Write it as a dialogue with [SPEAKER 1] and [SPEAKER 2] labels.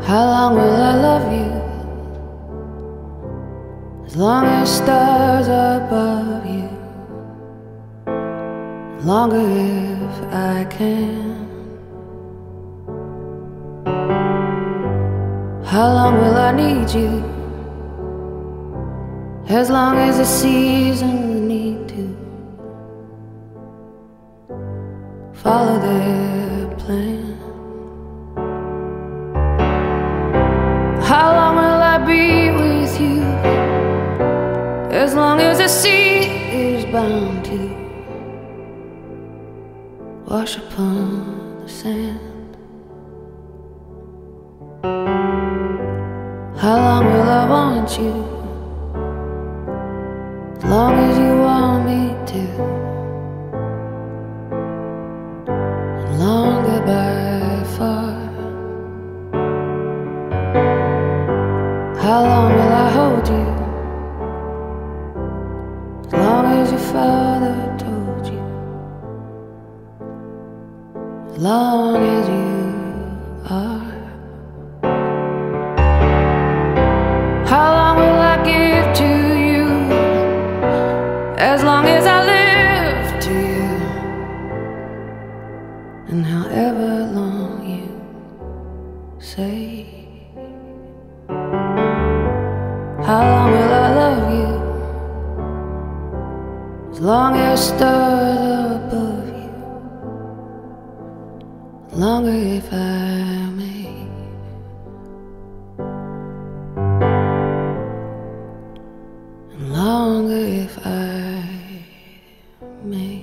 [SPEAKER 1] How long will I love you? As long as stars are above you, longer if I can. How long will I need you? As long as the seasons need to follow their plan. How long will I be with you? As long as the sea is bound to wash upon the sand. How long will I want you? As long as you want me to, and longer by far. How long will I hold you? As long as your father told you, as long as you are. How long will I give to you? As long as I live to you, and however long you say. How long will I love you? As long as stars are above you, longer if I may, and longer if I may.